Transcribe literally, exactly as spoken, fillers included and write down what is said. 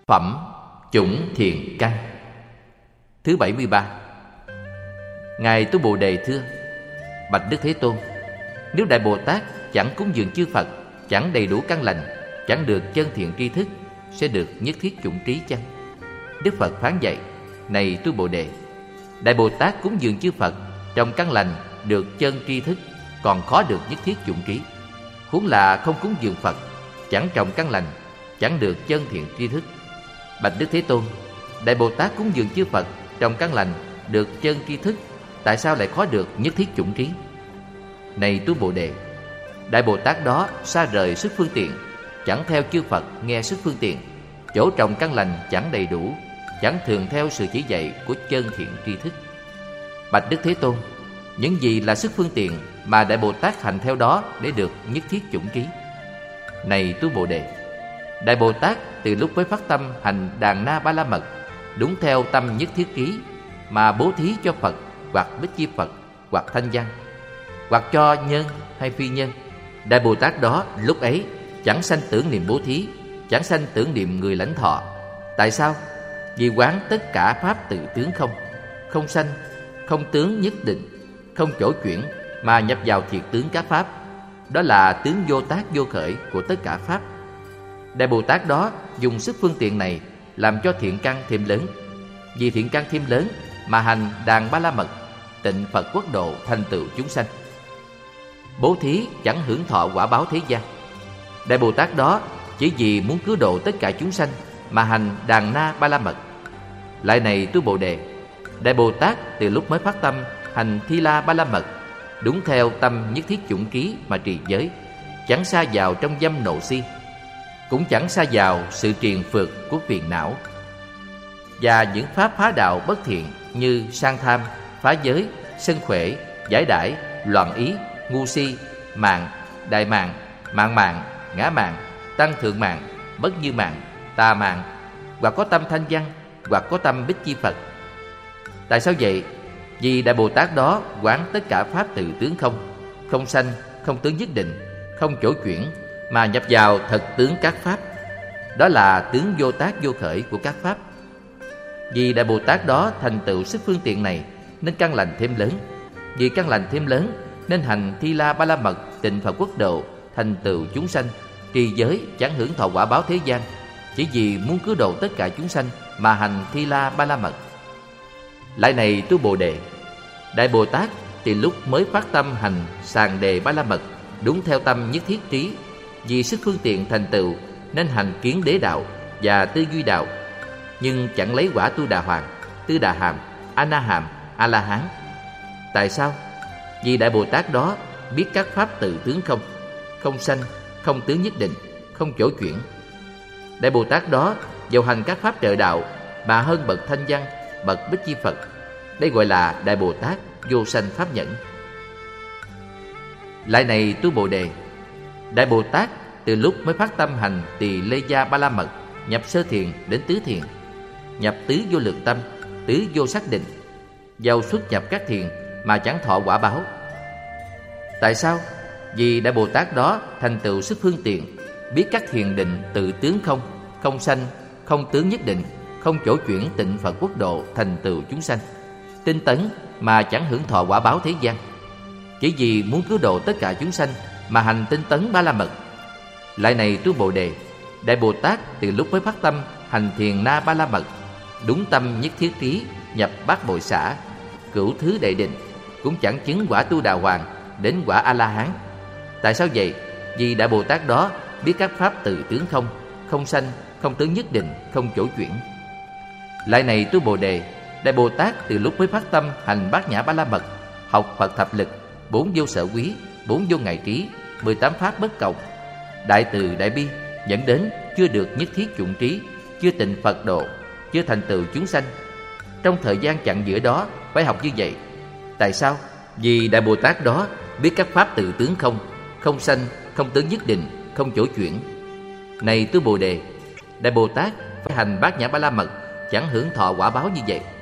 Phẩm chủng thiện căn thứ bảy mươi ba. Ngài Tu Bồ Đề thưa: Bạch Đức Thế Tôn, nếu Đại Bồ Tát chẳng cúng dường chư Phật, chẳng đầy đủ căn lành, chẳng được chân thiện tri thức, sẽ được nhất thiết chủng trí chăng? Đức Phật phán dạy: Này Tu Bồ Đề, Đại Bồ Tát cúng dường chư Phật trong căn lành được chân tri thức, còn khó được nhất thiết chủng trí. Huống là không cúng dường Phật, chẳng trồng căn lành, chẳng được chân thiện tri thức. Bạch Đức Thế Tôn, Đại Bồ Tát cúng dường chư Phật trong căn lành được chân tri thức, tại sao lại khó được nhất thiết chủng trí? Này Tu Bồ Đề, Đại Bồ Tát đó xa rời sức phương tiện, chẳng theo chư Phật nghe sức phương tiện, chỗ trồng căn lành chẳng đầy đủ, chẳng thường theo sự chỉ dạy của chân thiện tri thức. Bạch Đức Thế Tôn, những gì là sức phương tiện mà Đại Bồ Tát hành theo đó để được nhất thiết chủng trí? Này Tu Bồ Đề, Đại Bồ Tát từ lúc mới phát tâm hành Đàn Na Ba La Mật, đúng theo tâm nhất thiết trí mà bố thí cho Phật hoặc Bích Chi Phật hoặc Thanh Văn, hoặc cho nhân hay phi nhân, Đại Bồ Tát đó lúc ấy chẳng sanh tưởng niệm bố thí, chẳng sanh tưởng niệm người lãnh thọ. Tại sao? Vì quán tất cả pháp tự tướng không, không sanh, không tướng nhất định, không chỗ chuyển, mà nhập vào thiệt tướng các pháp. Đó là tướng vô tác vô khởi của tất cả pháp. Đại Bồ Tát đó dùng sức phương tiện này làm cho thiện căn thêm lớn. Vì thiện căn thêm lớn mà hành Đàn Ba La Mật, tịnh Phật quốc độ, thành tựu chúng sanh. Bố thí chẳng hưởng thọ quả báo thế gian. Đại Bồ Tát đó chỉ vì muốn cứu độ tất cả chúng sanh mà hành Đàn Na Ba La Mật. Lại này Tu Bồ Đề, Đại Bồ Tát từ lúc mới phát tâm hành Thi La Ba La Mật, đúng theo tâm nhất thiết chủng trí mà trì giới, chẳng sa vào trong dâm nộ si, cũng chẳng sa vào sự triền phượt của phiền não và những pháp phá đạo bất thiện như sang tham, phá giới, sân khỏe, giải đãi, loạn ý, ngu si, mạng, đại mạng, mạng mạng, ngã mạng, tăng thượng mạng, bất như mạng, tà mạng, hoặc có tâm thanh văn, hoặc có tâm Bích Chi Phật. Tại sao vậy? Vì Đại Bồ Tát đó quán tất cả pháp tự tướng không, không sanh, không tướng nhất định, không chỗ chuyển, mà nhập vào thật tướng các pháp. Đó là tướng vô tác vô khởi của các pháp. Vì Đại Bồ Tát đó thành tựu sức phương tiện này, nên căn lành thêm lớn. Vì căn lành thêm lớn, nên hành Thi La Ba La Mật, tịnh Phật quốc độ, thành tựu chúng sanh, trì giới chẳng hưởng thọ quả báo thế gian, chỉ vì muốn cứu độ tất cả chúng sanh mà hành Thi La Ba La Mật. Lại này Tu Bồ Đề, Đại Bồ Tát từ lúc mới phát tâm hành Sàng Đề Ba La Mật, đúng theo tâm nhất thiết trí, vì sức phương tiện thành tựu nên hành Kiến Đế Đạo và Tư Duy Đạo, nhưng chẳng lấy quả Tu Đà Hoàng, Tư Đà Hàm, A Na Hàm, A La Hán. Tại sao? Vì Đại Bồ Tát đó biết các pháp tự tướng không, không sanh, không tướng nhất định, không chỗ chuyển. Đại Bồ Tát đó vào hành các pháp trợ đạo mà hơn bậc Thanh Văn, bậc Bích Chi Phật. Đây gọi là Đại Bồ Tát vô sanh pháp nhẫn. Lại này Tu Bồ Đề, Đại Bồ Tát từ lúc mới phát tâm hành Tỳ Lê Gia Ba La Mật, nhập sơ thiền đến tứ thiền, nhập tứ vô lượng tâm, tứ vô sắc định, vào xuất nhập các thiền mà chẳng thọ quả báo. Tại sao? Vì Đại Bồ Tát đó thành tựu sức phương tiện, biết các thiền định tự tướng không, không sanh, không tướng nhất định, không chỗ chuyển, tịnh Phật quốc độ, thành tựu chúng sanh, tinh tấn mà chẳng hưởng thọ quả báo thế gian, chỉ vì muốn cứu độ tất cả chúng sanh mà hành tinh tấn Ba La Mật. Lại này Tu Bồ Đề, Đại Bồ Tát từ lúc mới phát tâm hành Thiền Na Ba La Mật, đúng tâm nhất thiết trí, nhập bát bội xả, cửu thứ đại định, cũng chẳng chứng quả Tu Đà Hoàng đến quả A La Hán. Tại sao vậy? Vì Đại Bồ Tát đó biết các pháp tự tướng không, không sanh, không tướng nhất định, không chỗ chuyển. Lại này Tu Bồ Đề, Đại Bồ Tát từ lúc mới phát tâm hành Bát Nhã Ba La Mật, học Phật thập lực, bốn vô sở quý, bốn vô ngại trí, mười tám pháp bất cộng, đại từ đại bi, dẫn đến chưa được nhất thiết chủng trí, chưa tịnh Phật độ, chưa thành tựu chúng sanh. Trong thời gian chặn giữa đó phải học như vậy. Tại sao? Vì Đại Bồ Tát đó biết các pháp tự tướng không, không sanh, không tướng nhất định, không chỗ chuyển. Này Tu Bồ Đề, Đại Bồ Tát phải hành Bát Nhã Ba La Mật, chẳng hưởng thọ quả báo như vậy.